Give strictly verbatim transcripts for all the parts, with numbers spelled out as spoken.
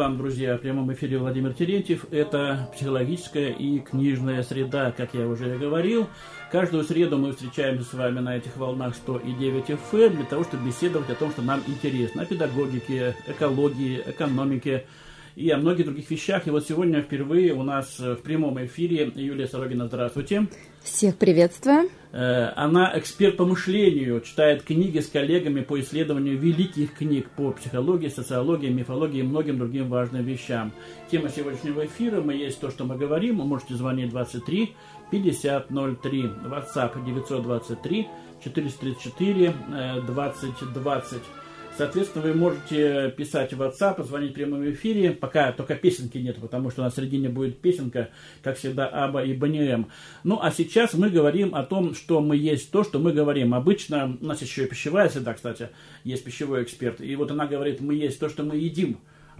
вам, друзья, в прямом эфире Владимир Терентьев. Это психологическая и книжная среда, как я уже говорил. Каждую среду мы встречаемся с вами на этих волнах сто девять эф эм для того, чтобы беседовать о том, что нам интересно. О педагогике, экологии, экономике и о многих других вещах. И вот сегодня впервые у нас в прямом эфире Юлия Сорогина. Здравствуйте. Всех приветствую. Она эксперт по мышлению, читает книги с коллегами по исследованию великих книг по психологии, социологии, мифологии и многим другим важным вещам. Тема сегодняшнего эфира «Мы есть то, что мы говорим». Вы можете звонить двадцать три пятьдесят ноль три, WhatsApp девятьсот двадцать три четыреста тридцать четыре двадцать двадцать. Соответственно, вы можете писать в WhatsApp, звонить в прямом эфире, пока только песенки нет, потому что на середине будет песенка, как всегда, Аба и Бони Эм. Ну, а сейчас мы говорим о том, что мы есть то, что мы говорим. Обычно, у нас еще и пищевая среда, кстати, есть пищевой эксперт, и вот она говорит, мы есть то, что мы едим.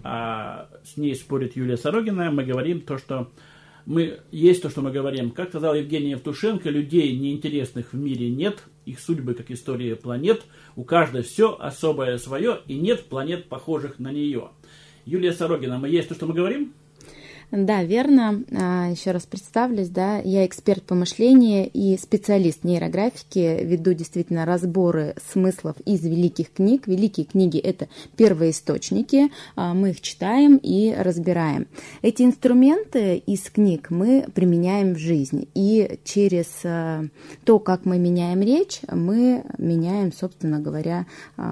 А с ней спорит Юлия Сорогина, мы говорим то, что мы есть то, что мы говорим. Как сказал Евгений Евтушенко, людей неинтересных в мире нет, их судьбы, как история планет, у каждой все особое свое, и нет планет, похожих на нее. Юлия Сорогина, мы есть то, что мы говорим? Да, верно. Еще раз представлюсь, да, я эксперт по мышлению и специалист нейрографики, веду действительно разборы смыслов из великих книг. Великие книги — это первоисточники, мы их читаем и разбираем. Эти инструменты из книг мы применяем в жизни, и через то, как мы меняем речь, мы меняем, собственно говоря,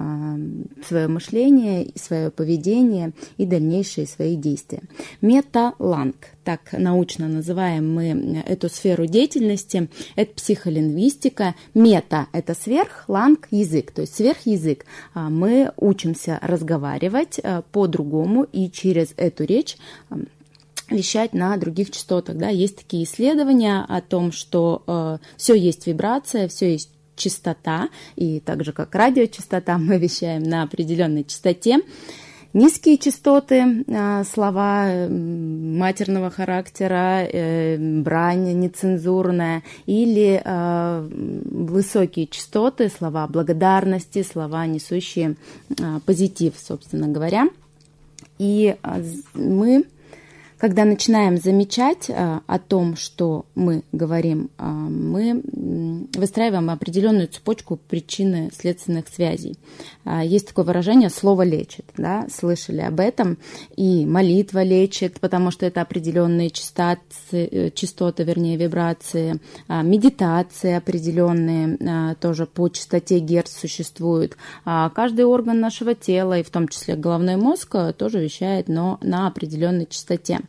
свое мышление, свое поведение и дальнейшие свои действия. Мета Ланг, так научно называем мы эту сферу деятельности, это психолингвистика. Мета – это сверх, ланг – язык, то есть сверхязык. Мы учимся разговаривать по-другому и через эту речь вещать на других частотах. Да? Есть такие исследования о том, что э, все есть вибрация, все есть частота, и так же как радиочастота мы вещаем на определенной частоте. Низкие частоты, слова матерного характера, брань нецензурная, или высокие частоты, слова благодарности, слова, несущие позитив, собственно говоря. И мы, когда начинаем замечать о том, что мы говорим, мы выстраиваем определенную цепочку причинно-следственных связей. Есть такое выражение «слово лечит», да? Слышали об этом. И молитва лечит, потому что это определенные частоты, частоты, вернее, вибрации. Медитации определенные тоже по частоте герц существуют. Каждый орган нашего тела, и в том числе головной мозг, тоже вещает, но на определенной частоте.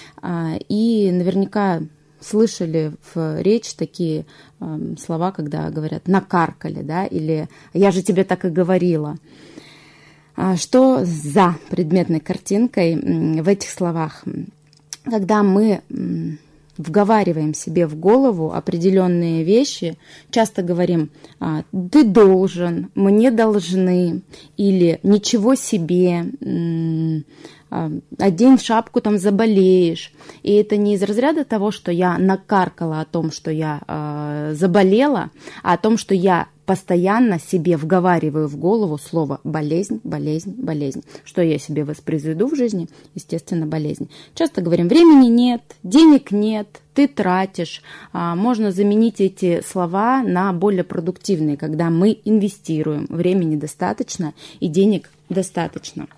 И наверняка слышали в речь такие э, слова, когда говорят «накаркали», да, или «я же тебе так и говорила». Что за предметной картинкой в этих словах? Когда мы вговариваем себе в голову определенные вещи, часто говорим «ты должен», «мне должны» или «ничего себе», «одень шапку, там заболеешь». И это не из разряда того, что я накаркала о том, что я э, заболела, а о том, что я постоянно себе вговариваю в голову слово «болезнь», «болезнь», «болезнь». Что я себе воспроизведу в жизни? Естественно, болезнь. Часто говорим «времени нет», «денег нет», «ты тратишь». Можно заменить эти слова на более продуктивные, когда мы инвестируем, времени достаточно и денег достаточно.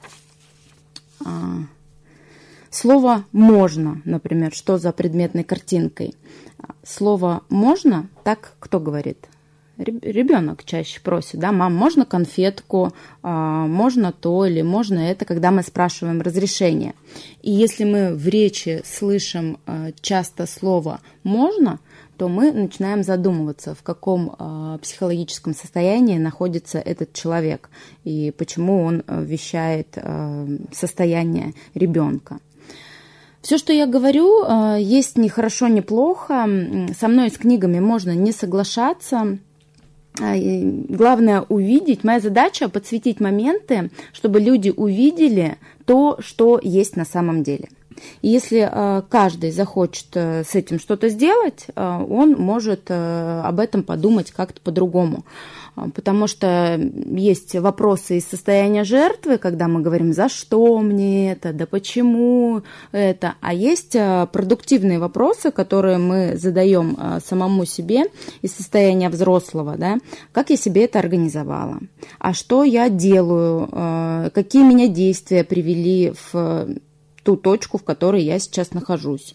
Слово «можно», например, что за предметной картинкой? Слово «можно», так кто говорит? Ребенок чаще просит, да, мам, можно конфетку, можно то или можно это, когда мы спрашиваем разрешение. И если мы в речи слышим часто слово «можно», то мы начинаем задумываться, в каком э, психологическом состоянии находится этот человек и почему он вещает э, состояние ребенка. Все, что я говорю, э, есть ни хорошо, ни плохо. Со мной с книгами можно не соглашаться. Главное увидеть, моя задача подсветить моменты, чтобы люди увидели то, что есть на самом деле. И если каждый захочет с этим что-то сделать, он может об этом подумать как-то по-другому. Потому что есть вопросы из состояния жертвы, когда мы говорим, за что мне это, да почему это. А есть продуктивные вопросы, которые мы задаем самому себе из состояния взрослого, да, как я себе это организовала, а что я делаю, какие меня действия привели в ту точку, в которой я сейчас нахожусь.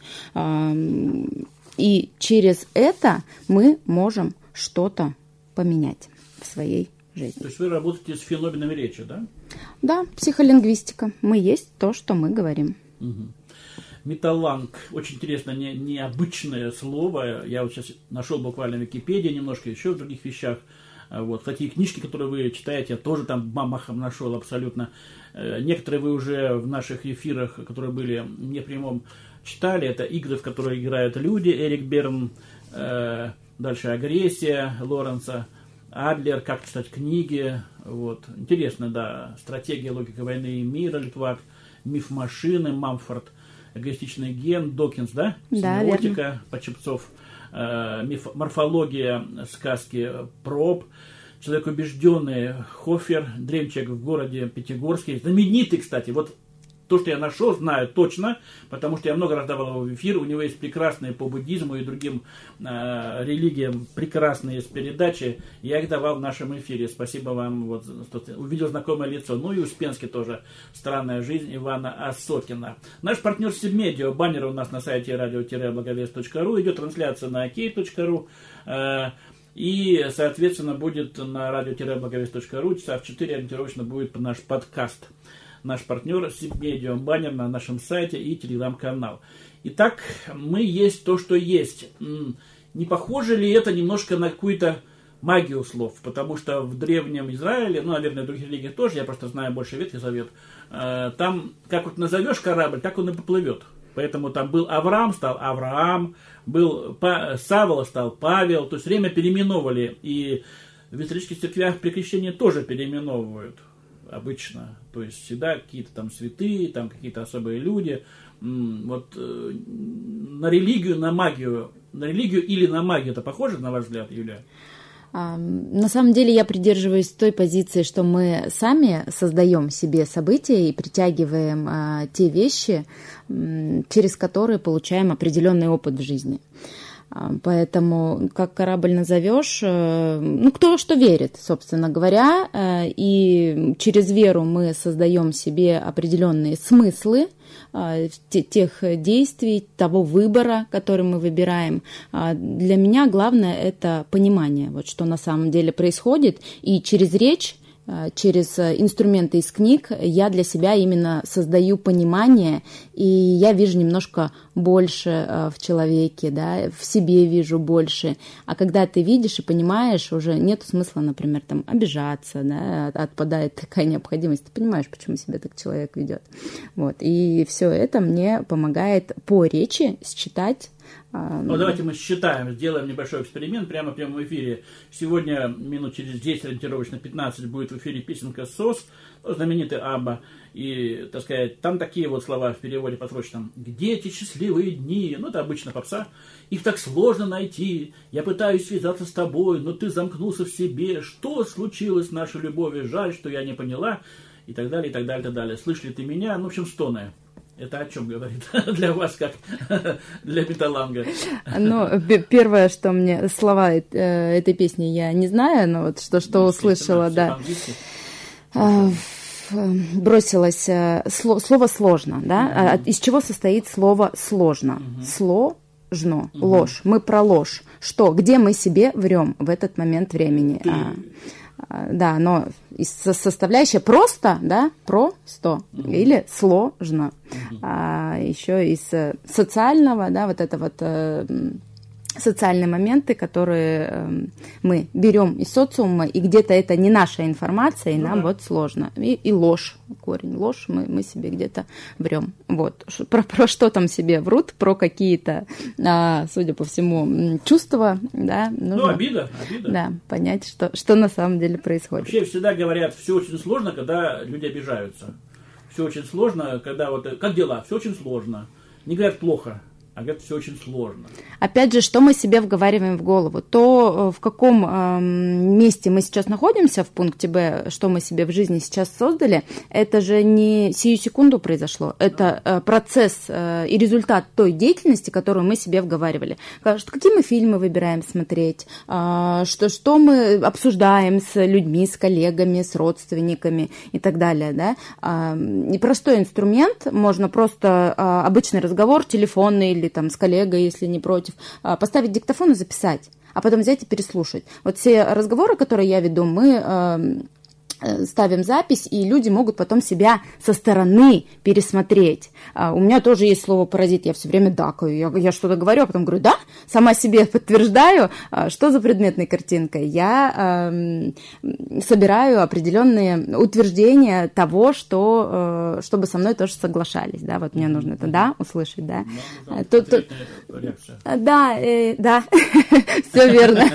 И через это мы можем что-то поменять в своей жизни. То есть вы работаете с феноменами речи, да? Да, психолингвистика. Мы есть то, что мы говорим. Угу. Металланг. Очень интересно, не, необычное слово. Я вот сейчас нашел буквально в Википедии, немножко еще в других вещах. Вот. Такие книжки, которые вы читаете, я тоже там мамахом нашел абсолютно. Некоторые вы уже в наших эфирах, которые были не прямом, читали. Это игры, в которые играют люди. Эрик Берн, э, дальше «Агрессия» Лоренса Адлер, «Как читать книги». Вот. Интересно, да. «Стратегия, логика войны и мира» Литвак, «Миф машины» Мамфорд, «Эгоистичный ген» Докинс, да? Да, «Семиотика» верно. Почепцов, э, миф, «Морфология» сказки Проб, «Человек убежденный» Хофер, «Древний человек в городе Пятигорске». Знаменитый, кстати, вот то, что я нашел, знаю точно, потому что я много раз давал его в эфир. У него есть прекрасные по буддизму и другим э, религиям прекрасные передачи. Я их давал в нашем эфире. Спасибо вам. Вот, увидел знакомое лицо. Ну и Успенский тоже. «Странная жизнь» Ивана Осокина. Наш партнер Сибмедиа. Баннер у нас на сайте радио-благовест точка ру. Идет трансляция на окей точка ру. Э, и, соответственно, будет на радио-благовест точка ру. Часа в четыре ориентировочно будет наш подкаст. Наш партнер Сибмедиа, баннер на нашем сайте и телеграм-канал. Итак, мы есть то, что есть. Не похоже ли это немножко на какую-то магию слов? Потому что в древнем Израиле, ну, наверное, в других религиях тоже, я просто знаю больше Ветхий Завет, там, как вот назовешь корабль, так он и поплывет. Поэтому там был Авраам, стал Авраам, был Савол, стал Павел. То есть время переименовывали. И в исторических церквях при крещении тоже переименовывают. Обычно, то есть всегда какие-то там святые, там какие-то особые люди. Вот э, на религию, на магию, на религию или на магию это похоже, на ваш взгляд, Юлия? На самом деле я придерживаюсь той позиции, что мы сами создаем себе события и притягиваем а, те вещи, через которые получаем определенный опыт в жизни. Поэтому, как корабль назовешь, ну, кто во что верит, собственно говоря, и через веру мы создаем себе определенные смыслы тех действий, того выбора, который мы выбираем. Для меня главное это понимание, вот что на самом деле происходит, и через речь, через инструменты из книг я для себя именно создаю понимание, и я вижу немножко больше в человеке, да, в себе вижу больше. А когда ты видишь и понимаешь, уже нет смысла, например, там, обижаться, да, отпадает такая необходимость. Ты понимаешь, почему себя так человек ведет. Вот. И все это мне помогает по речи считать. Ну, давайте мы считаем, сделаем небольшой эксперимент прямо в прямом эфире. Сегодня минут через десять, ориентировочно пятнадцать, будет в эфире песенка «СОС», знаменитый Абба. И, так сказать, там такие вот слова в переводе по-срочному. «Где эти счастливые дни?» Ну, это обычно попса. «Их так сложно найти. Я пытаюсь связаться с тобой, но ты замкнулся в себе. Что случилось с нашей любовью? Жаль, что я не поняла». И так далее, и так далее, и так далее. «Слышь ли ты меня?» Ну, в общем, стоны. Это о чем говорит для вас, как для металланга? Ну, первое, что мне слова этой песни я не знаю, но вот что, что услышала, да. Бросилось слово «сложно», да? Из чего состоит слово «сложно»? Сложно, ложь. Мы про ложь. Что? Где мы себе врем в этот момент времени? Да, но составляющая просто, да, просто uh-huh. или сложно. Uh-huh. А, еще из социального, да, вот это вот э, социальные моменты, которые э, мы берем из социума, и где-то это не наша информация, и ну, нам да. вот сложно. И, и ложь, корень ложь, мы, мы себе где-то врем. Вот. Про, про что там себе врут, про какие-то, а, судя по всему, чувства, да. Нужно, ну, обида, обида. Да, понять, что, что на самом деле происходит. Вообще всегда говорят, все очень сложно, когда люди обижаются. все очень сложно, когда вот, как дела, все очень сложно. Не говорят плохо, а говорят, все очень сложно. Опять же, что мы себе вговариваем в голову? То, в каком э, месте мы сейчас находимся в пункте Б, что мы себе в жизни сейчас создали, это же не сию секунду произошло. Это э, процесс э, и результат той деятельности, которую мы себе вговаривали. Какие мы фильмы выбираем смотреть, э, что, что мы обсуждаем с людьми, с коллегами, с родственниками и так далее. Да? Э, непростой инструмент, можно просто э, обычный разговор, телефонный или там с коллегой, если не против, поставить диктофон и записать, а потом взять и переслушать. Вот все разговоры, которые я веду, мы э, ставим запись, и люди могут потом себя со стороны пересмотреть. А у меня тоже есть слово «паразит», я все время дакаю, я, я что-то говорю, а потом говорю, да, сама себе подтверждаю, что за предметной картинкой. Я э, собираю определенные утверждения того, что, э, чтобы со мной тоже соглашались, да, вот мне нужно это «да» услышать, да. Да, то, то, да, э, да, все верно.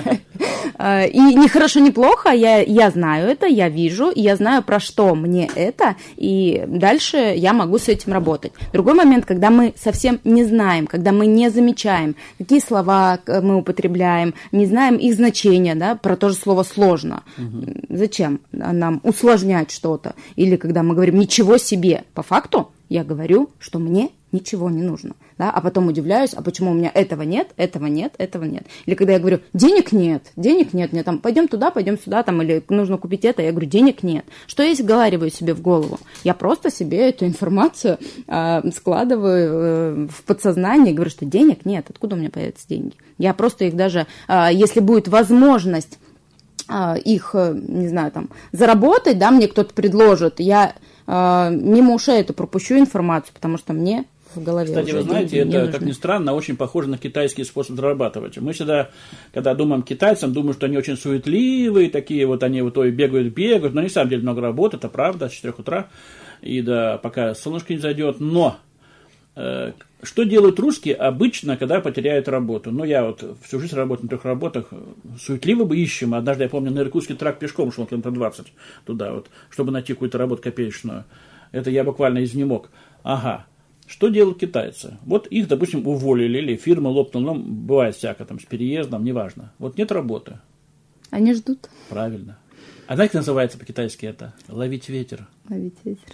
И ни хорошо, ни плохо, я, я знаю это, я вижу, и я знаю, про что мне это, и дальше я могу с этим работать. Другой момент, когда мы совсем не знаем, когда мы не замечаем, какие слова мы употребляем, не знаем их значения, да, про то же слово «сложно». Угу. Зачем нам усложнять что-то? Или когда мы говорим «ничего себе», по факту я говорю, что мне ничего не нужно, да, а потом удивляюсь, а почему у меня этого нет, этого нет, этого нет. Или когда я говорю, денег нет, денег нет, мне там, пойдем туда, пойдем сюда, там, или нужно купить это, я говорю, денег нет. Что я изговариваю себе в голову? Я просто себе эту информацию э, складываю э, в подсознание и говорю, что денег нет, откуда у меня появятся деньги? Я просто их даже, э, если будет возможность э, их, э, не знаю, там, заработать, да, мне кто-то предложит, я э, мимо ушей эту пропущу информацию, потому что мне в голове. Кстати, вы знаете, это, как ни странно, очень похоже на китайский способ зарабатывать. Мы всегда, когда думаем китайцам, думаем, что они очень суетливые, такие вот они вот ой, бегают, бегают, но на самом деле много работы, это правда, с четырёх утра, и да, пока солнышко не зайдет. Но э, что делают русские обычно, когда потеряют работу? Ну, я вот всю жизнь работаю на трех работах, суетливо бы ищем. Однажды, я помню, на Иркутский тракт пешком шел километров двадцать туда, вот, чтобы найти какую-то работу копеечную. Это я буквально изнемог. Ага. Что делают китайцы? Вот их, допустим, уволили, или фирма лопнула, ну, бывает всякое, там, с переездом, неважно. Вот нет работы. Они ждут. Правильно. А знаете, как называется по-китайски это? Ловить ветер. Ловить ветер.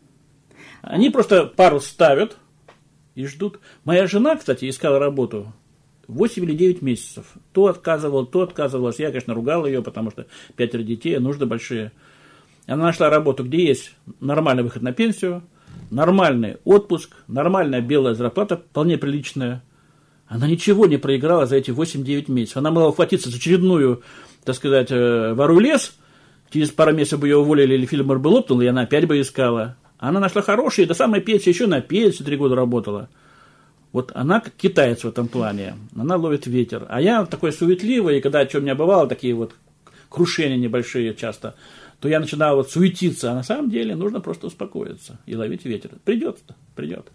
Они просто парус ставят и ждут. Моя жена, кстати, искала работу восемь или девять месяцев. То отказывала, то отказывалась. Я, конечно, ругал ее, потому что пятеро детей, нужды большие. Она нашла работу, где есть нормальный выход на пенсию, нормальный отпуск, нормальная белая зарплата, вполне приличная. Она ничего не проиграла за эти восемь-девять месяцев. Она могла ухватиться за очередную, так сказать, вору лес. Через пару месяцев бы ее уволили, или фильм бы лопнул, и она опять бы искала. Она нашла хорошие, до самой пенсии, еще на пенсию три года работала. Вот она как китаец в этом плане. Она ловит ветер. А я такой суетливый, и когда что у меня бывало, такие вот крушения небольшие часто, то я начинал вот суетиться, а на самом деле нужно просто успокоиться и ловить ветер. Придет, придет.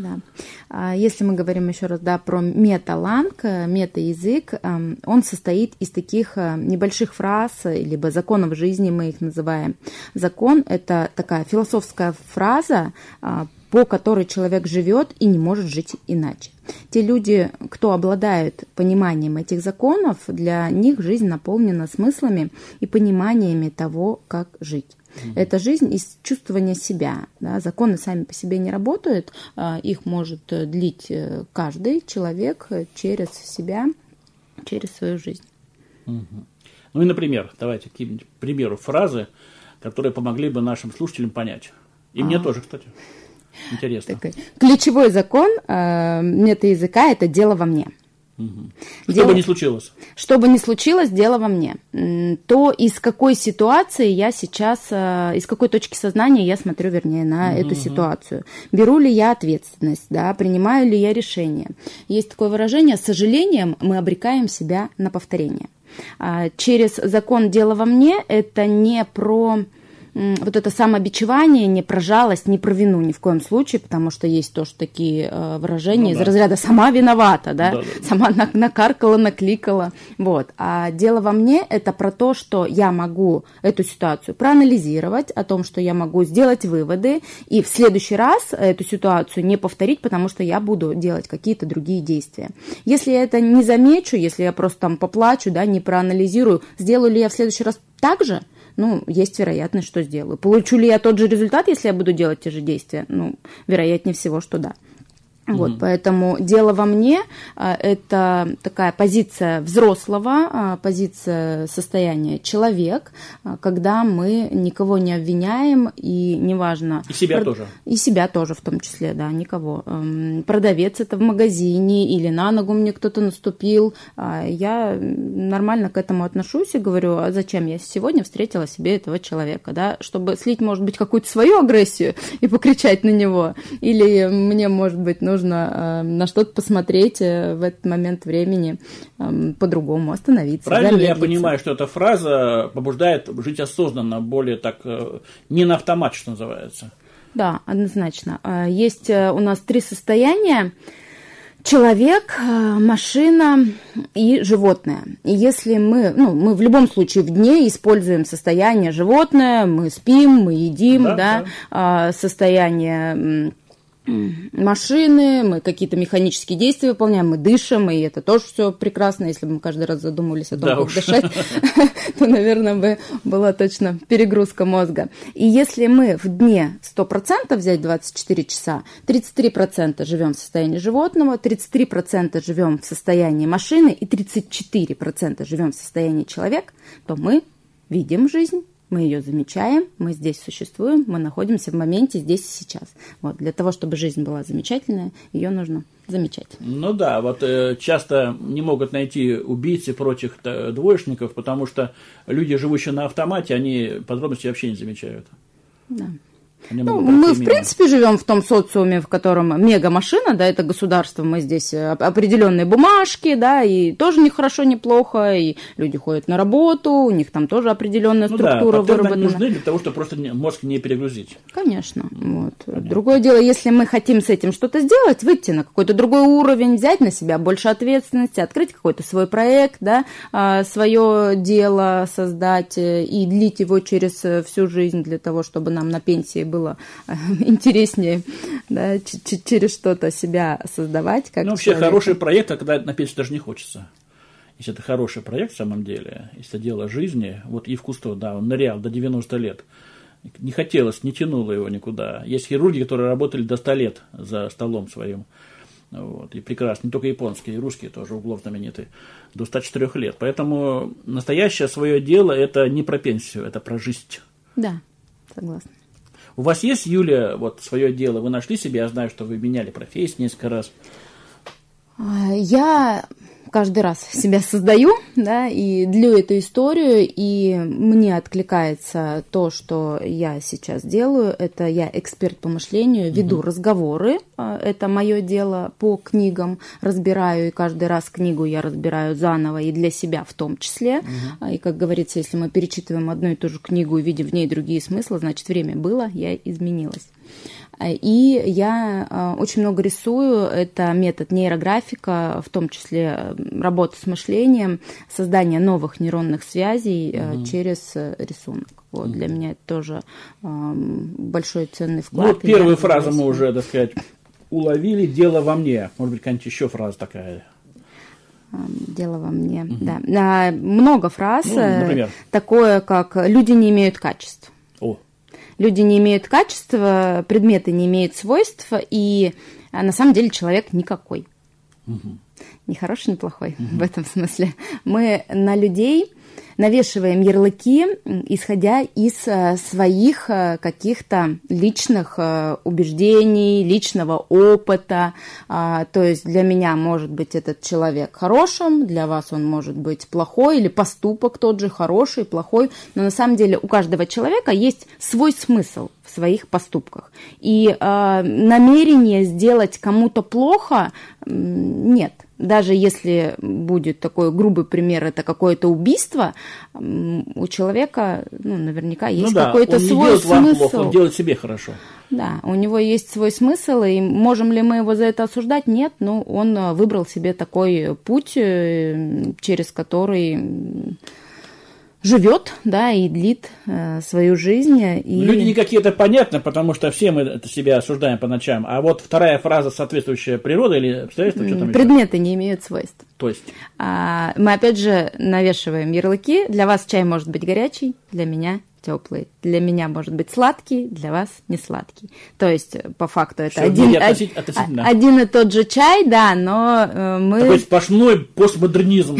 Да. Если мы говорим еще раз, да, про металанг, метаязык, он состоит из таких небольших фраз, либо законов жизни мы их называем. Закон – это такая философская фраза, по которой человек живет и не может жить иначе. Те люди, кто обладают пониманием этих законов, для них жизнь наполнена смыслами и пониманиями того, как жить. Mm-hmm. Это жизнь из чувствования себя. Да? Законы сами по себе не работают, их может длить каждый человек через себя, через свою жизнь. Mm-hmm. Ну и, например, давайте какие-нибудь примеры фразы, которые помогли бы нашим слушателям понять. И а. мне тоже, кстати. Интересно. Такой ключевой закон э, метаязыка – это дело во мне. Угу. Что дело, бы ни случилось. Что бы ни случилось, дело во мне. То, из какой ситуации я сейчас, э, из какой точки сознания я смотрю, вернее, на угу, эту ситуацию. Беру ли я ответственность, да, принимаю ли я решение. Есть такое выражение: с сожалением мы обрекаем себя на повторение. Через закон «дело во мне» это не про вот это самобичевание, не про жалость, не про вину ни в коем случае, потому что есть тоже такие выражения ну, из да. разряда «сама виновата», да, да, да. сама накаркала, накликала, вот. А дело во мне – это про то, что я могу эту ситуацию проанализировать, о том, что я могу сделать выводы, и в следующий раз эту ситуацию не повторить, потому что я буду делать какие-то другие действия. Если я это не замечу, если я просто там поплачу, да, не проанализирую, сделаю ли я в следующий раз так же, ну, есть вероятность, что сделаю. Получу ли я тот же результат, если я буду делать те же действия? Ну, вероятнее всего, что да. Вот, mm-hmm. поэтому дело во мне – это такая позиция взрослого, позиция состояния человек, когда мы никого не обвиняем, и неважно… И себя прод... тоже. И себя тоже в том числе, да, никого. Продавец это в магазине или на ногу мне кто-то наступил. Я нормально к этому отношусь и говорю, а зачем я сегодня встретила себе этого человека, да, чтобы слить, может быть, какую-то свою агрессию и покричать на него, или мне, может быть, нужно нужно на что-то посмотреть в этот момент времени по-другому, остановиться. Правильно ли я понимаю, что эта фраза побуждает жить осознанно, более так, не на автомат, что называется? Да, однозначно. Есть у нас три состояния. Человек, машина и животное. И если мы, ну, мы в любом случае в дне используем состояние животное, мы спим, мы едим, да, да, да. состояние машины, мы какие-то механические действия выполняем, мы дышим, и это тоже все прекрасно. Если бы мы каждый раз задумывались о том, да как уж. дышать, то, наверное, бы была точно перегрузка мозга. И если мы в дне сто процентов взять двадцать четыре часа, тридцать три процента живем в состоянии животного, тридцать три процента живем в состоянии машины и тридцать четыре процента живем в состоянии человека, то мы видим жизнь. Мы ее замечаем, мы здесь существуем, мы находимся в моменте здесь и сейчас. Вот, для того, чтобы жизнь была замечательная, ее нужно замечать. Ну да, вот э, часто не могут найти убийц и прочих двоечников, потому что люди, живущие на автомате, они подробности вообще не замечают. Да. Ну, мы, в принципе, живем в том социуме, в котором мега-машина, да, это государство, мы здесь определенные бумажки, да, и тоже не хорошо, не плохо, и люди ходят на работу, у них там тоже определенная ну структура да, выработана. Нужны для того, чтобы просто мозг не перегрузить. Конечно. Вот. Другое дело, если мы хотим с этим что-то сделать, выйти на какой-то другой уровень, взять на себя больше ответственности, открыть какой-то свой проект, да, свое дело создать и длить его через всю жизнь для того, чтобы нам на пенсии было интереснее, да, через что-то себя создавать. Как ну, вообще человека. Хороший проект, а когда на пенсию даже не хочется. Если это хороший проект в самом деле, если это дело жизни, вот Ив Кусто, да, он нырял до девяноста лет, не хотелось, не тянуло его никуда. Есть хирурги, которые работали до ста лет за столом своим. Вот, и прекрасно, не только японские, и русские тоже, Углов знаменитый, до ста четырёх лет. Поэтому настоящее свое дело – это не про пенсию, это про жизнь. Да, согласна. У вас есть, Юлия, вот свое дело? Вы нашли себе? Я знаю, что вы меняли профессию несколько раз. Я каждый раз себя создаю, да, и длю эту историю, и мне откликается то, что я сейчас делаю. Это я эксперт по мышлению, веду угу. разговоры, это мое дело по книгам, разбираю, и каждый раз книгу я разбираю заново и для себя в том числе. Угу. И, как говорится, если мы перечитываем одну и ту же книгу и видим в ней другие смыслы, значит, время было, я изменилась. И я очень много рисую, это метод нейрографика, в том числе работа с мышлением, создание новых нейронных связей угу. через рисунок. Вот, угу. Для меня это тоже большой ценный вклад. Ну, вот первую фразу мы уже, так сказать, уловили, дело во мне. Может быть, какая-нибудь еще фраза такая? Дело во мне, угу. да. Много фраз, ну, например? Такое, как «люди не имеют качеств». О. Люди не имеют качества, предметы не имеют свойств, и на самом деле человек никакой. Угу. Ни хороший, ни плохой угу. в этом смысле. Мы на людей навешиваем ярлыки, исходя из своих каких-то личных убеждений, личного опыта. То есть для меня может быть этот человек хорошим, для вас он может быть плохой, или поступок тот же хороший, плохой. Но на самом деле у каждого человека есть свой смысл в своих поступках. И намерение сделать кому-то плохо нет. даже если будет такой грубый пример, это какое-то убийство, у человека, ну, наверняка есть ну, да, какой-то он свой не смысл. Плохо, он делает себе хорошо. Да, у него есть свой смысл, и можем ли мы его за это осуждать? Нет, но он выбрал себе такой путь, через который живет, да, и длит э, свою жизнь. И... Люди не какие-то понятны, потому что все мы это себя осуждаем по ночам. А вот вторая фраза, соответствующая природе или обстоятельствам, что там предметы еще? Не имеют свойств. То есть? А, мы опять же навешиваем ярлыки. Для вас чай может быть горячий, для меня теплый. Для меня может быть сладкий, для вас не сладкий. То есть, по факту, это один, относить, относительно. один и тот же чай, да, но э, мы... Такой сплошной постмодернизм.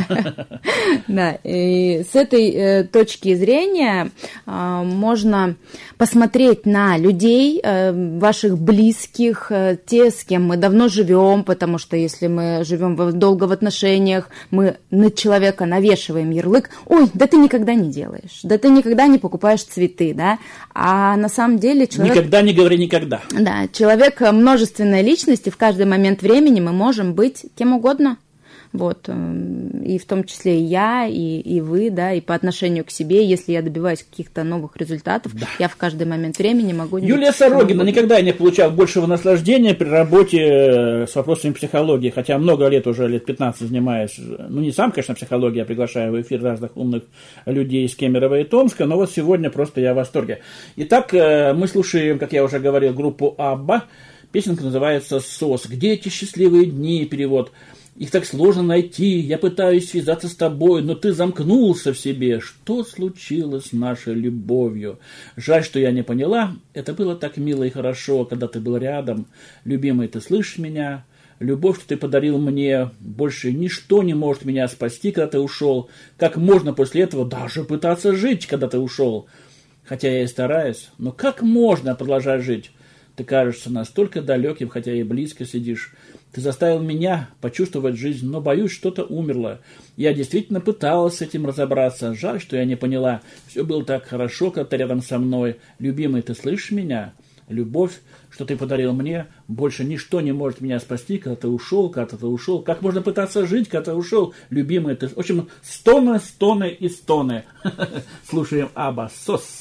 Да, и с этой э, точки зрения э, можно посмотреть на людей, э, ваших близких, э, те, с кем мы давно живем, потому что если мы живем в, долго в отношениях, мы на человека навешиваем ярлык: ой, да ты никогда не делаешь, да ты никогда не покупаешь цветы, да, а на самом деле человек... Никогда не говори никогда. Да, человек множественная личность, и в каждый момент времени мы можем быть кем угодно. Вот, и в том числе и я, и, и вы, да, и по отношению к себе, если я добиваюсь каких-то новых результатов, да. Я в каждый момент времени могу... Юлия Сорогина никогда не получала большего наслаждения при работе с вопросами психологии, хотя много лет, уже лет пятнадцать занимаюсь, ну не сам, конечно, психологией, а приглашаю в эфир разных умных людей из Кемерово и Томска, но вот сегодня просто я в восторге. Итак, мы слушаем, как я уже говорил, группу Абба, песенка называется «Сос». Где эти счастливые дни? Перевод. Их так сложно найти, я пытаюсь связаться с тобой, но ты замкнулся в себе. Что случилось с нашей любовью? Жаль, что я не поняла. Это было так мило и хорошо, когда ты был рядом. Любимый, ты слышишь меня? Любовь, что ты подарил мне, больше ничто не может меня спасти, когда ты ушел. Как можно после этого даже пытаться жить, когда ты ушел? Хотя я и стараюсь, но как можно продолжать жить? Ты кажешься настолько далеким, хотя и близко сидишь. Ты заставил меня почувствовать жизнь, но, боюсь, что-то умерло. Я действительно пыталась с этим разобраться. Жаль, что я не поняла. Все было так хорошо, когда ты рядом со мной. Любимый, ты слышишь меня? Любовь, что ты подарил мне, больше ничто не может меня спасти, когда ты ушел, когда ты ушел. Как можно пытаться жить, когда ты ушел? Любимый, ты... В общем, стоны, стоны и стоны. Слушаем Абба, «Сос».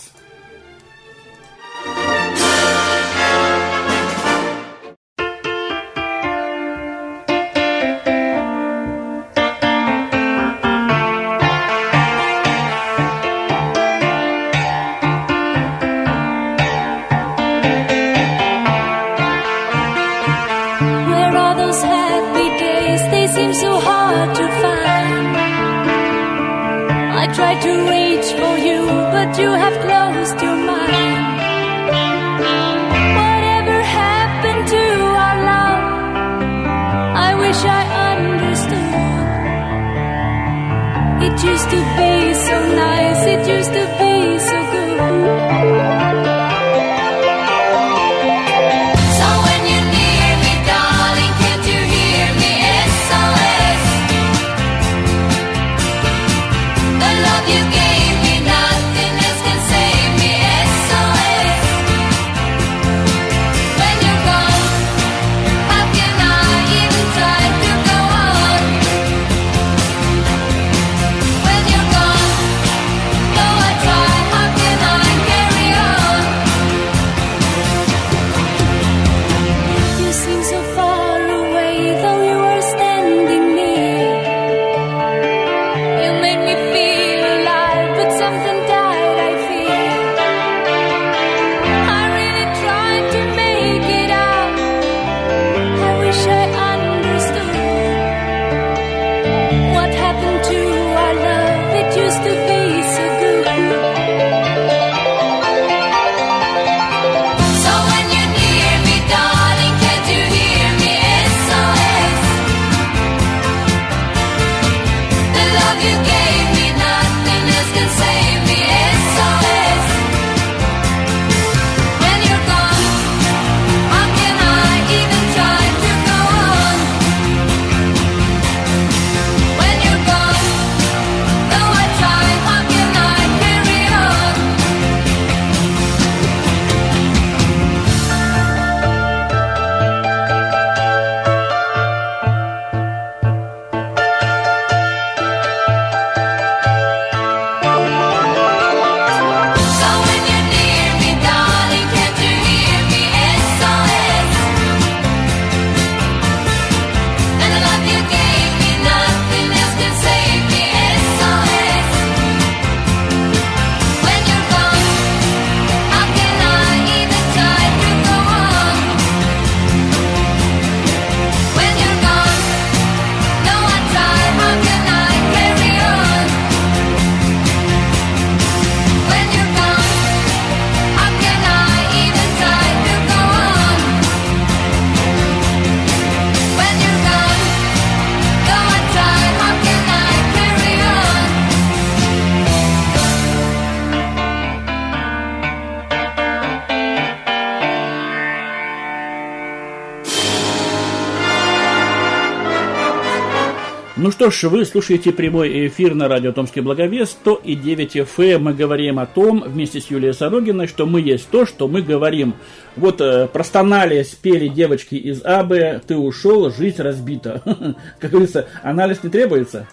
Ну что ж, вы слушаете прямой эфир на радио Томский Благовест, сто и девять эф эм. Мы говорим о том, вместе с Юлией Сорогиной, что мы есть то, что мы говорим. Вот э, простонали, спели девочки из Абы, ты ушел, жизнь разбита. Как говорится, анализ не требуется.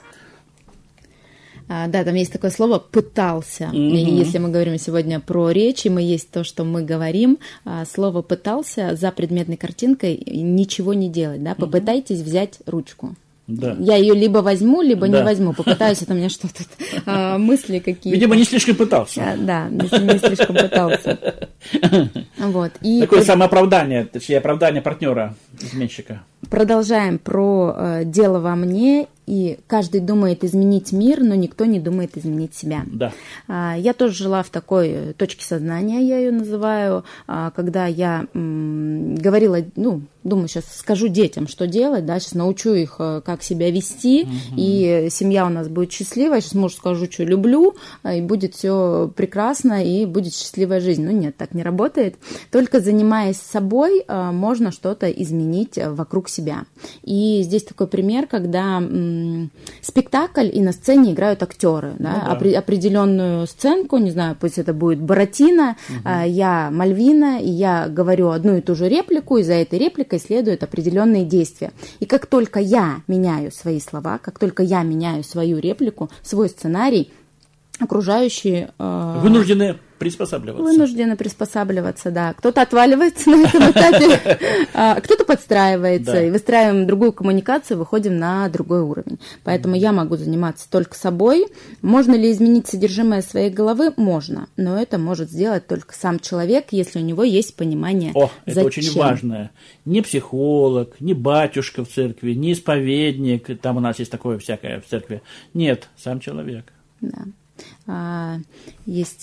А, да, там есть такое слово «пытался». Mm-hmm. И если мы говорим сегодня про речь, и мы есть то, что мы говорим, а, слово «пытался» за предметной картинкой ничего не делать. Да? Попытайтесь mm-hmm. взять ручку. Да. Я ее либо возьму, либо да. не возьму. Попытаюсь, это у меня что-то а, мысли какие-то. Видимо, не слишком пытался. А, да, не, не слишком пытался. Вот. И такое прод... самооправдание, точнее, оправдание партнера, изменщика. Продолжаем про э, дело во мне. И каждый думает изменить мир, но никто не думает изменить себя. Да. А, я тоже жила в такой точке сознания, я ее называю, а, когда я м, говорила, ну, думаю, сейчас скажу детям, что делать, да, сейчас научу их, как себя вести, угу. и семья у нас будет счастливая, сейчас мужу скажу, что люблю, и будет все прекрасно, и будет счастливая жизнь. Ну нет, так не работает. Только занимаясь собой, можно что-то изменить вокруг себя. И здесь такой пример, когда спектакль, и на сцене играют актеры, да, ну, да. Опри- определенную сценку, не знаю, пусть это будет Буратино, угу. я Мальвина, и я говорю одну и ту же реплику, и за этой репликой следуют определенные действия. И как только я меняю свои слова, как только я меняю свою реплику, свой сценарий, окружающие... Э, вынуждены приспосабливаться. Вынуждены приспосабливаться, да. Кто-то отваливается на этом этапе, кто-то подстраивается, и выстраиваем другую коммуникацию, выходим на другой уровень. Поэтому я могу заниматься только собой. Можно ли изменить содержимое своей головы? Можно. Но это может сделать только сам человек, если у него есть понимание, О, это очень важно. Не психолог, не батюшка в церкви, не исповедник, там у нас есть такое всякое в церкви. Нет, сам человек. Да. А, есть...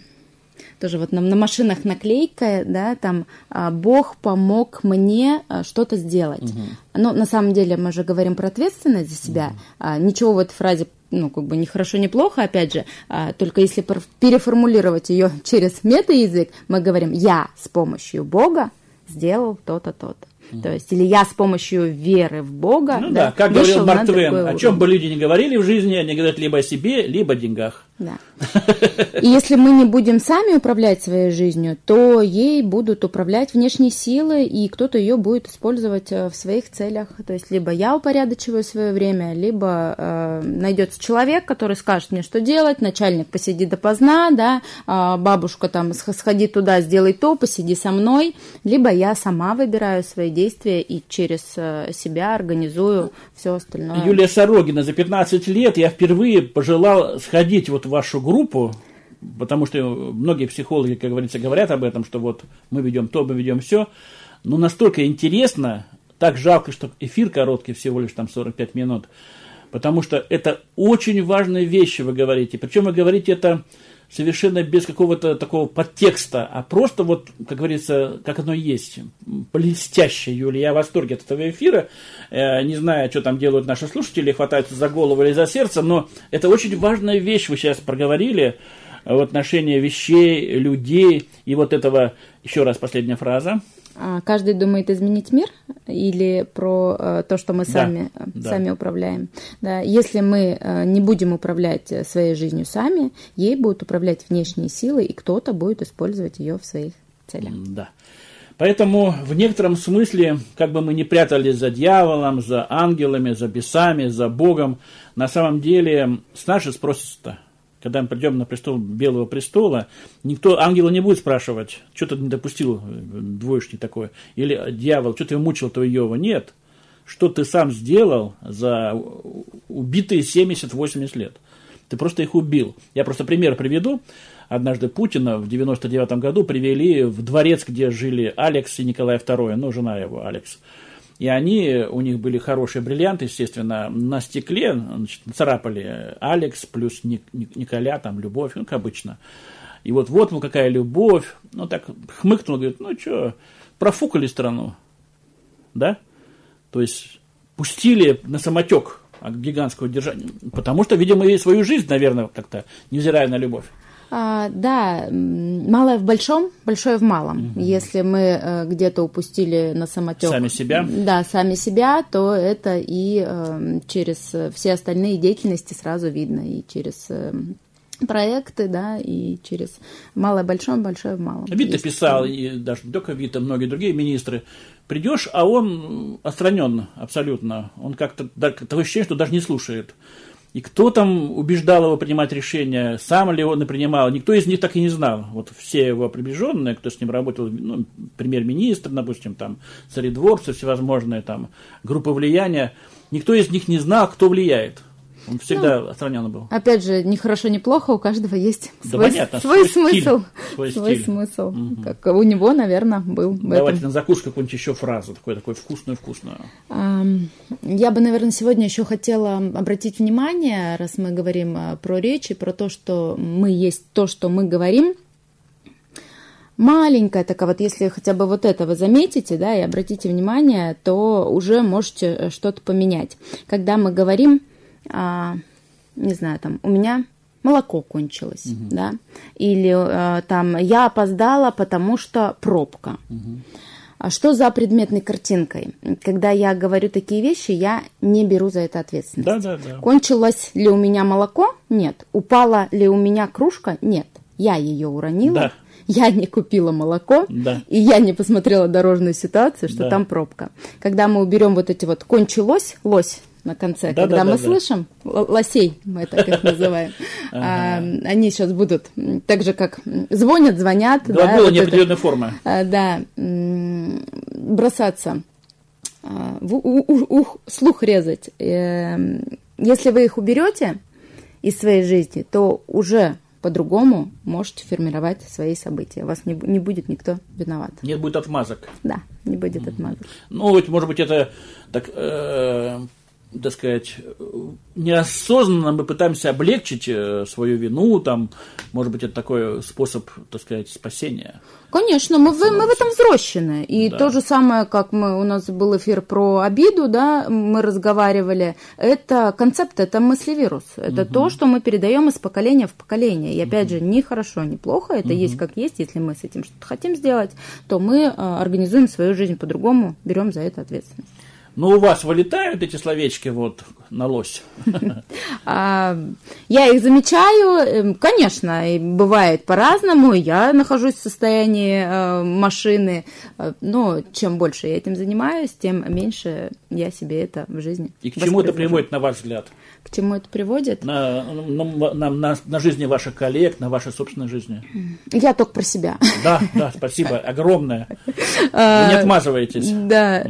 Тоже вот на, на машинах наклейка, да, там Бог помог мне что-то сделать. Угу. Но на самом деле мы же говорим про ответственность за себя. Угу. Ничего в этой фразе, ну, как бы ни хорошо, ни плохо, опять же, только если переформулировать ее через мета-язык, мы говорим: я с помощью Бога сделал то-то, то-то. Mm-hmm. То есть, или я с помощью веры в Бога. Ну да, да, как говорил Марк Твен, о чем бы люди ни говорили в жизни, они говорят либо о себе, либо о деньгах. Да. И если мы не будем сами управлять своей жизнью, то ей будут управлять внешние силы, и кто-то ее будет использовать в своих целях. То есть, либо я упорядочиваю свое время, либо э, найдется человек, который скажет мне, что делать, начальник посиди допоздна, да, э, бабушка там сходи туда, сделай то, посиди со мной, либо я сама выбираю свои действия и через э, себя организую все остальное. Юлия Сорогина, за пятнадцать лет я впервые пожелал сходить вот в вашу группу, потому что многие психологи, как говорится, говорят об этом, что вот мы ведем то, мы ведем все, но настолько интересно, так жалко, что эфир короткий, всего лишь там сорок пять минут, потому что это очень важные вещи вы говорите, причем вы говорите это совершенно без какого-то такого подтекста, а просто вот, как говорится, как оно есть, блестяще, Юлия, я в восторге от этого эфира, э, не знаю, что там делают наши слушатели, хватаются за голову или за сердце, но это очень важная вещь, вы сейчас проговорили, в отношении вещей, людей, и вот этого, еще раз последняя фраза. Каждый думает изменить мир или про э, то, что мы сами, да, сами да. управляем. Да, если мы э, не будем управлять своей жизнью сами, ей будут управлять внешние силы, и кто-то будет использовать ее в своих целях. Да. Поэтому в некотором смысле, как бы мы ни прятались за дьяволом, за ангелами, за бесами, за Богом, на самом деле с нас же спросится-то. Когда мы придем на престол Белого престола, никто, ангела не будет спрашивать, что ты не допустил, двоечник такой, или дьявол, что ты мучил-то Иова. Нет, что ты сам сделал за убитые семьдесят-восемьдесят лет. Ты просто их убил. Я просто пример приведу. Однажды Путина в девяносто девятом году привели в дворец, где жили Алекс и Николай второй, ну, жена его, Алекс. И они, у них были хорошие бриллианты, естественно, на стекле, значит, царапали Алекс плюс Ник, Ник, Николя, там, любовь, ну, как обычно. И вот, вот, ну, какая любовь. Ну, так хмыкнул, говорит, ну, что, профукали страну, да? То есть, пустили на самотек от гигантского держания. Потому что, видимо, и свою жизнь, наверное, как-то, невзирая на любовь. А, да, малое в большом, большое в малом. Угу. Если мы э, где-то упустили на самотек сами себя, да, сами себя, то это и э, через все остальные деятельности сразу видно, и через э, проекты, да, и через малое в большом, большое в малом. Вита писал, и даже не только Вита, многие другие министры. Придешь, а он отстранен абсолютно. Он как-то, такое ощущение, что даже не слушает. И кто там убеждал его принимать решения, сам ли он и принимал, никто из них так и не знал. Вот все его приближенные, кто с ним работал, ну, премьер-министр, допустим, там, царедворцы, всевозможные там, группы влияния, никто из них не знал, кто влияет. Он всегда ну, отстранен был. Опять же, ни хорошо, ни плохо, у каждого есть да свой, понятно, свой, свой смысл. Стиль, свой, свой стиль. смысл. Угу. Как у него, наверное, был. Давайте этом. на закуску какую-нибудь еще фразу, такую, такую вкусную-вкусную. Я бы, наверное, сегодня еще хотела обратить внимание, раз мы говорим про речь и про то, что мы есть то, что мы говорим. Маленькая такая, вот если хотя бы вот это вы заметите, да, и обратите внимание, то уже можете что-то поменять. Когда мы говорим... не знаю, там, у меня молоко кончилось, угу. да, или э, там, я опоздала, потому что пробка. Угу. А что за предметной картинкой? Когда я говорю такие вещи, я не беру за это ответственность. Да, да, да. Кончилось ли у меня молоко? Нет. Упала ли у меня кружка? Нет. Я ее уронила. Да. Я не купила молоко, да. И я не посмотрела дорожную ситуацию, что да. Там пробка. Когда мы уберем вот эти вот «кончилось», «лось», на конце, да, когда да, мы да, слышим, да. Лосей, мы так их называем, они сейчас будут так же, как звонят, звонят. Глаголы неопределенной формы. Да, бросаться, слух резать. Если вы их уберете из своей жизни, то уже по-другому можете формировать свои события. Вас не, не будет никто виноват. Нет, будет отмазок. Да, не будет mm-hmm. отмазок. Ну, вот, может быть, это так... Э- так сказать, неосознанно мы пытаемся облегчить свою вину, там, может быть, это такой способ, так сказать, спасения. Конечно, мы, в, мы в этом взрослены. И да. То же самое, как мы, у нас был эфир про обиду, да, мы разговаривали, это концепт, это мыслевирус. Это угу. то, что мы передаем из поколения в поколение. И опять угу. же, ни хорошо, ни плохо, это угу. есть как есть. Если мы с этим что-то хотим сделать, то мы организуем свою жизнь по-другому, берем за это ответственность. Но у вас вылетают эти словечки вот на лось? Я их замечаю, конечно, и бывает по-разному. Я нахожусь в состоянии машины, но чем больше я этим занимаюсь, тем меньше я себе это в жизни. И к чему это приводит, на ваш взгляд? К чему это приводит? На, на, на, на, на жизни ваших коллег, на вашей собственной жизни. Я только про себя. Да, да, спасибо, огромное. Вы не отмазываетесь. Да.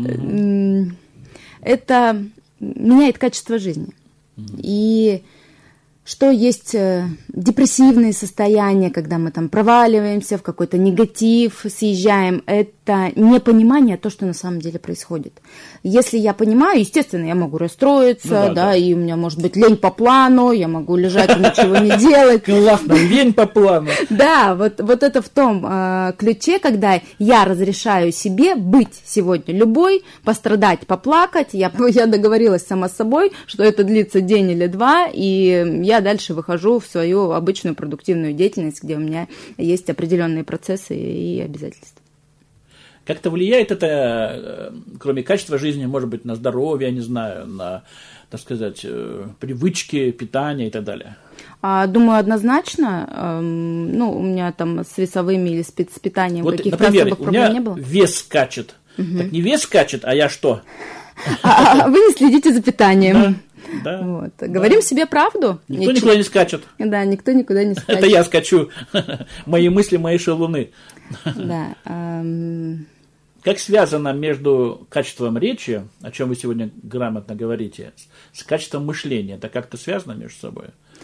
Это меняет качество жизни. Mm-hmm. И что есть депрессивные состояния, когда мы там проваливаемся в какой-то негатив, съезжаем, это непонимание того, что на самом деле происходит. Если я понимаю, естественно, я могу расстроиться, ну, да, да, да, и у меня может быть лень по плану, я могу лежать и ничего не делать. Классно, лень по плану. Да, вот, вот это в том э, ключе, когда я разрешаю себе быть сегодня любой, пострадать, поплакать. Я, я договорилась сама с собой, что это длится день или два, и я дальше выхожу в свою обычную продуктивную деятельность, где у меня есть определенные процессы и обязательства. Как-то влияет это, кроме качества жизни, может быть, на здоровье, я не знаю, на, так сказать, привычки, питания и так далее? Думаю, однозначно. Ну, у меня там с весовыми или с питанием вот, каких-то например, особых проблем не было. Вес скачет. Угу. Так не вес скачет, а я что? А вы не следите за питанием. Да, вот. Да. Говорим себе правду. Никто Ничего... никуда не скачет. Да, никто никуда не скачет. Это я скачу. Мои мысли, мои шалуны. Да. Эм... Как связано между качеством речи, о чем вы сегодня грамотно говорите, с качеством мышления? Это как-то связано между собой?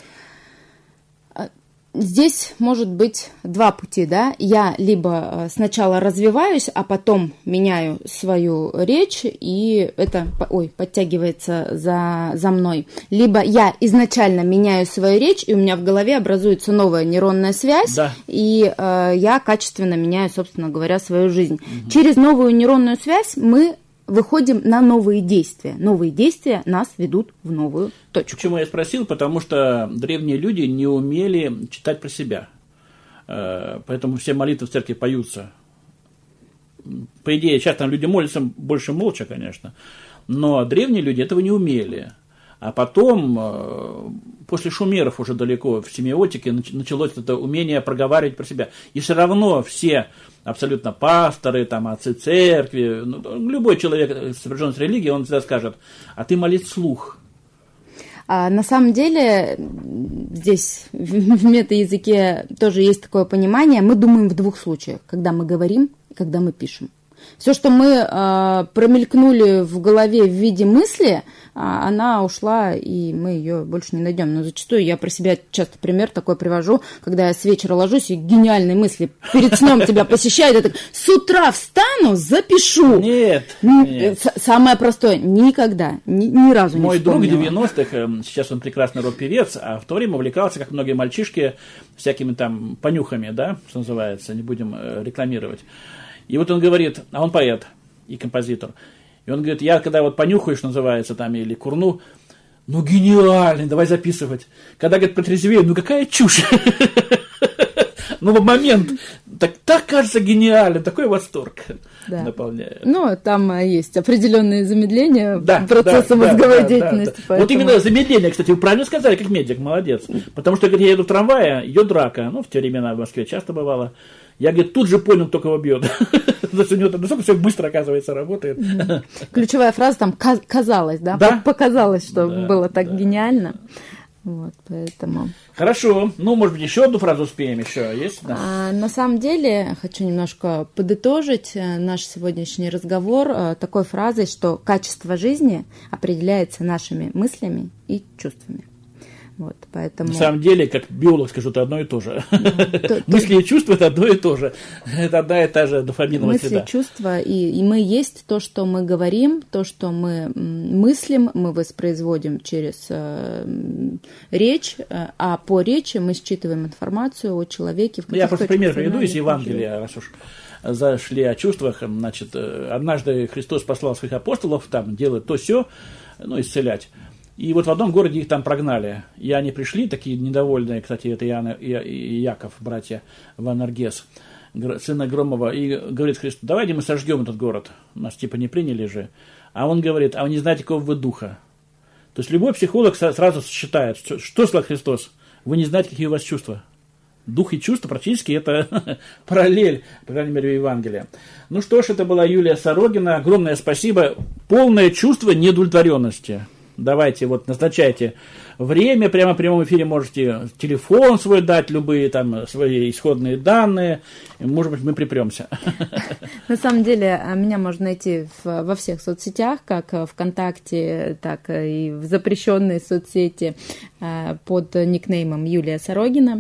Здесь может быть два пути, да, я либо сначала развиваюсь, а потом меняю свою речь, и это, ой, подтягивается за, за мной, либо я изначально меняю свою речь, и у меня в голове образуется новая нейронная связь, да. и э, я качественно меняю, собственно говоря, свою жизнь. Угу. Через новую нейронную связь мы выходим на новые действия. Новые действия нас ведут в новую точку. Почему я спросил? Потому что древние люди не умели читать про себя. Поэтому все молитвы в церкви поются. По идее, сейчас там люди молятся больше молча, конечно. Но древние люди этого не умели. А потом, после шумеров уже далеко, в семиотике началось это умение проговаривать про себя. И все равно все абсолютно пасторы, там, отцы церкви, ну, любой человек, сопряженный с религией, он всегда скажет: а ты молись вслух. А на самом деле здесь в метаязыке тоже есть такое понимание. Мы думаем в двух случаях: когда мы говорим и когда мы пишем. Все, что мы э, промелькнули в голове в виде мысли, э, она ушла, и мы ее больше не найдем. Но зачастую я про себя часто пример такой привожу, когда я с вечера ложусь, и гениальные мысли перед сном тебя посещают. Я так: с утра встану, запишу. Нет. нет. Самое простое: никогда, ни, ни разу Мой не вспомнила. Мой друг девяностых, сейчас он прекрасный рок-певец, а в то время увлекался, как многие мальчишки, всякими там понюхами, да, что называется, не будем рекламировать. И вот он говорит, а он поэт и композитор, и он говорит: я когда вот понюхаю, что называется, там, или курну, ну гениально, давай записывать. Когда, говорит, протрезвею, ну какая чушь. Ну, в момент так, так кажется гениально, такой восторг да. наполняет. Ну, там есть определенные замедления да, процесса да, мозговой да, деятельности. Да, да. Вот именно замедление, кстати, вы правильно сказали, как медик, молодец. Потому что, говорит, я еду в трамвае, идет драка, ну, в те времена в Москве часто бывало. Я, говорит, тут же понял, кто кого бьет. У него там настолько все быстро, оказывается, работает. Ключевая фраза там «казалось», да? да? Показалось, что да, было так да. гениально. Вот, поэтому... Хорошо. Ну, может быть, еще одну фразу успеем еще. Есть? Да. А, на самом деле, хочу немножко подытожить наш сегодняшний разговор такой фразой, что качество жизни определяется нашими мыслями и чувствами. Вот, поэтому... На самом деле, как биолог скажу, это одно и то же. Мысли и чувства – это одно и то же. Это одна и та же дофаминовая среда. Мысли, чувства, и, и мы есть то, что мы говорим, то, что мы мыслим, мы воспроизводим через э, речь, а по речи мы считываем информацию о человеке. Я просто пример приведу из Евангелия, раз уж зашли о чувствах. Значит, однажды Христос послал своих апостолов там делать то сё, ну, исцелять. И вот в одном городе их там прогнали. И они пришли, такие недовольные, кстати, это Иоанн и Яков, братья Ванаргес, сына Громова, и говорит Христу: давайте мы сожгем этот город. Нас типа не приняли же. А он говорит: а вы не знаете, какого вы духа. То есть любой психолог сразу считает, что, что сказал Христос: вы не знаете, какие у вас чувства. Дух и чувства практически это параллель, по крайней мере, в Евангелии. Ну что ж, это была Юлия Сорогина. Огромное спасибо. Полное чувство неудовлетворенности. Давайте, вот, назначайте время, прямо в прямом эфире можете телефон свой дать, любые там свои исходные данные, и, может быть, мы припремся. На самом деле, меня можно найти в, во всех соцсетях, как ВКонтакте, так и в запрещенной соцсети под никнеймом Юлия Сорогина.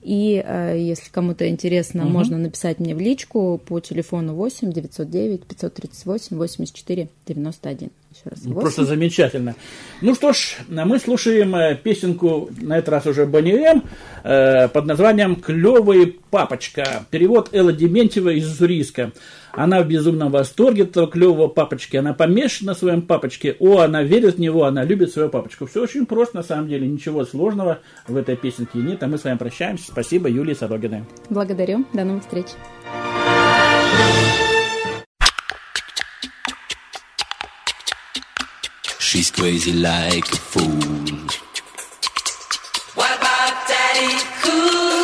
И если кому-то интересно, угу. можно написать мне в личку по телефону восемь девятьсот девять пятьсот тридцать восемь восемьдесят четыре девяносто один. Еще раз, просто замечательно. Ну что ж, мы слушаем песенку, на этот раз уже Бони Эм, под названием «Клёвый папочка». Перевод Элла Дементьева из Уссурийска. Она в безумном восторге от этого клёвого папочки. Она помешана на своем папочке. О, она верит в него, она любит своего папочку. Все очень просто, на самом деле. Ничего сложного в этой песенке нет. А мы с вами прощаемся. Спасибо, Юлии Сорогиной. Благодарю. До новых встреч. She's crazy like a fool. What about Daddy Cool?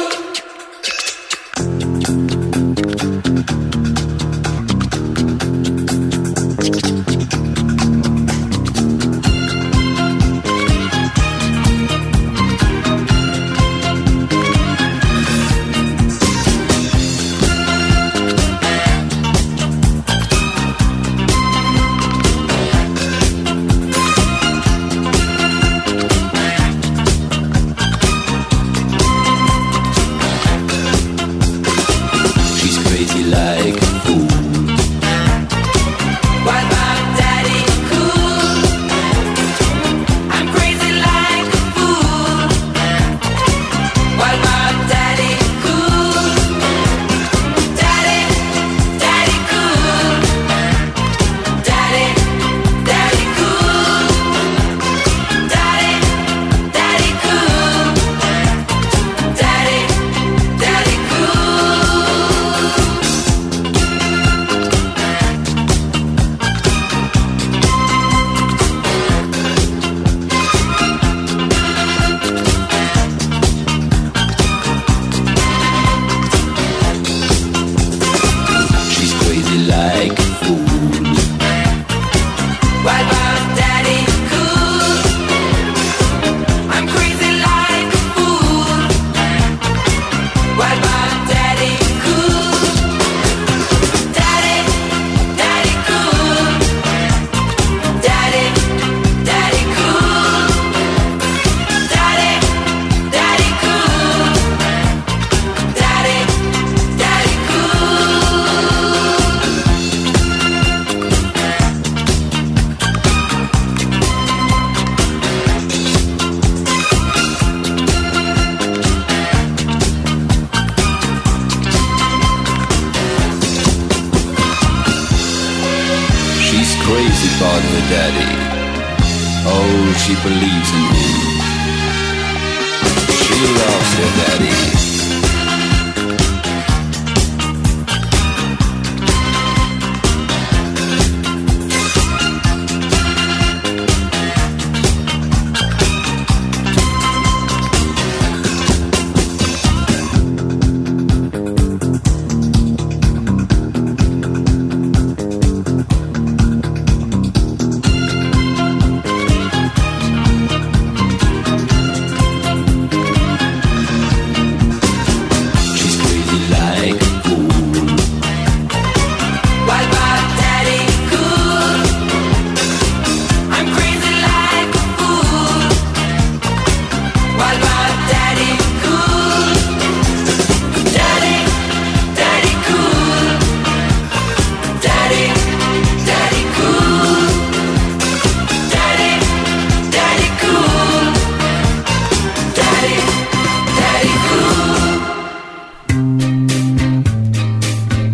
heart for daddy. Oh, she believes in him. She loves her daddy.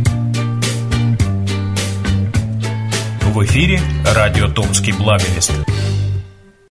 В эфире радио «Томский благовест».